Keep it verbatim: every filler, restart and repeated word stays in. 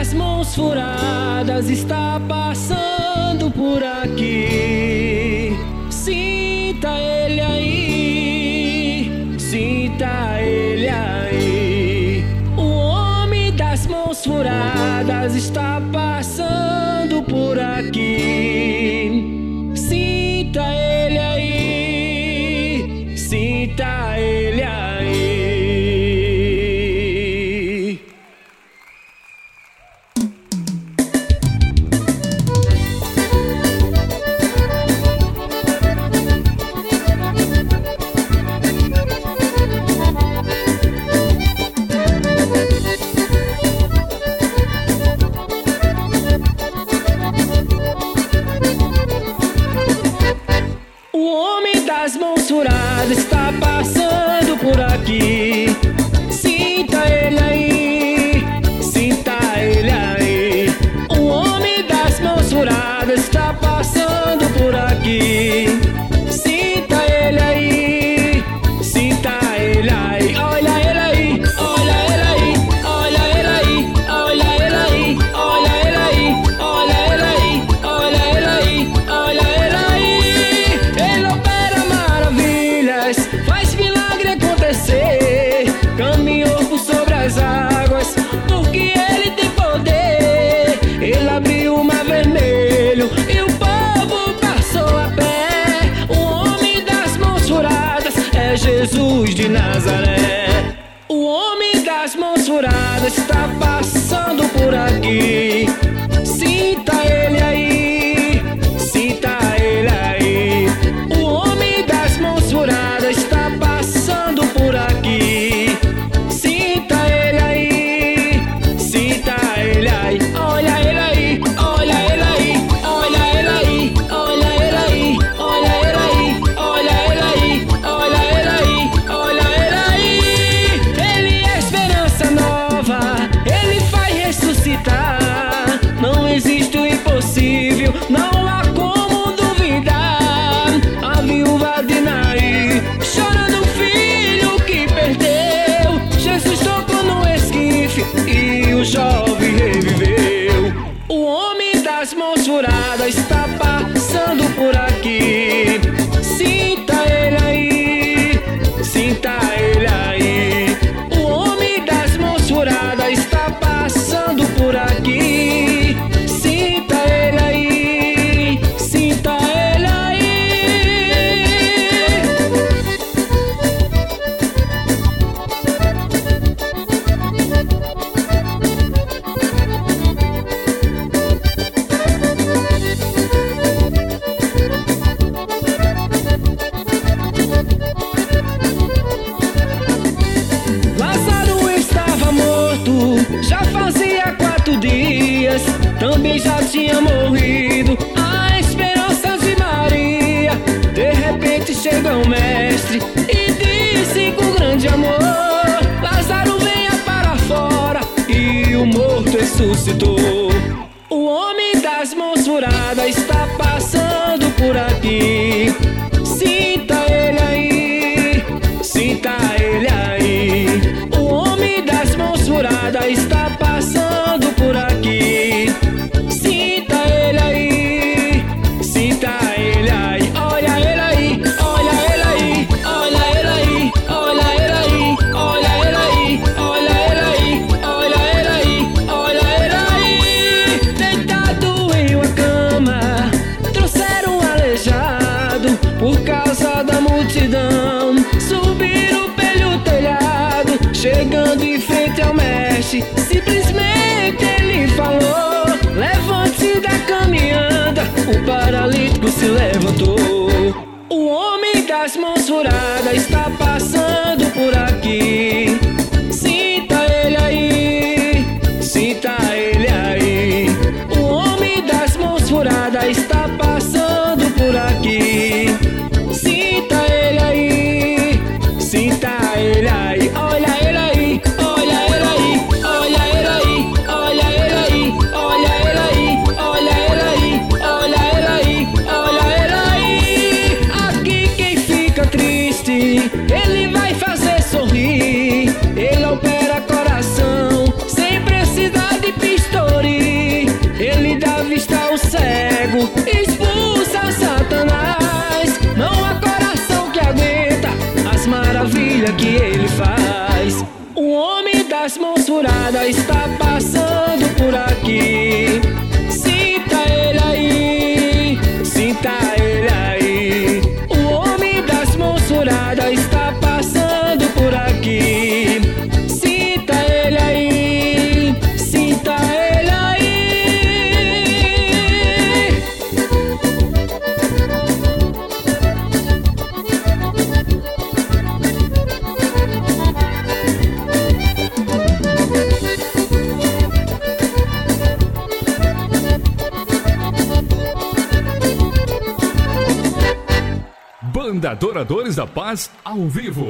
das mãos furadas está passando por aqui. Sinta ele aí, sinta ele aí. O homem das mãos furadas está passando por aqui. Sinta ele aí, sinta ele aí. As mãos furadas está passando por aqui. Sinta ele aí, sinta ele aí. O homem das mãos furadas está passando por aqui. Sinta ele aí, sinta ele aí. Olha ele aí, olha ele aí, olha ele aí, olha ele aí, olha ele aí, olha ele aí, olha ele aí, olha ele aí. Ele opera maravilhas, faz milagre acontecer. Caminhou por sobre as águas, porque ele tem poder. Ele abriu o mar vermelho e o povo passou a pé. O homem das mãos furadas é Jesus de Nazaré. O homem das mãos furadas está passando por aqui. Sinta ele aí, sinta ele aí. O homem das mãos furadas está passando por aqui. Sinta ele aí, sinta ele aí. Olha ele aí, olha ele aí, olha ele aí, olha ele aí, olha ele aí, olha ele aí, olha ele aí, olha ele aí. Ele é esperança nova, ele faz ressuscitar. Não existe o impossível, não há como duvidar. A viúva de Naí, chorando o filho que perdeu, Jesus tocou no esquife e o jovem reviveu. O homem das mãos furadas está passando por aqui. Sinta ele aí, sinta ele aí. O homem das mãos furadas está passando por aqui. Sinta ele aí, sinta ele aí. Lázaro estava morto, já fazia quatro dias. Também já tinha morrido a esperança de Maria. De repente chega o mestre e disse com grande amor: Lázaro, venha para fora. E o morto ressuscitou. O homem das mãos furadas está passando por aqui. Sinta ele aí, sinta ele aí. O homem das mãos furadas está passando por aqui. Sinta ele aí, sinta ele aí. Olha ele aí, olha ele aí, olha ele aí, olha ele aí, olha ele aí, olha ele aí, olha ele aí, olha ele aí. Deitado em uma cama, trouxeram um aleijado. Por causa da multidão, subiram pelo telhado. Chegando em frente ao mestre, simplesmente ele falou: levante da caminhada. O paralítico se levantou. O homem das mãos furadas está passando por aqui. Sinta ele aí, sinta ele aí. O homem das mãos furadas está passando por aqui. Sinta ele aí, sinta ele aí. Olha ele aí, olha ele aí, olha ele aí, olha ele aí, olha ele aí, olha ele aí, olha ele aí, olha ele aí. Aqui quem fica triste desmoçurada está passando por aqui. Sinta ele aí, sinta ele aí. O homem da desmoçurada está passando por aqui. Sinta ele aí, sinta ele aí. Banda Adoradores da Paz ao vivo.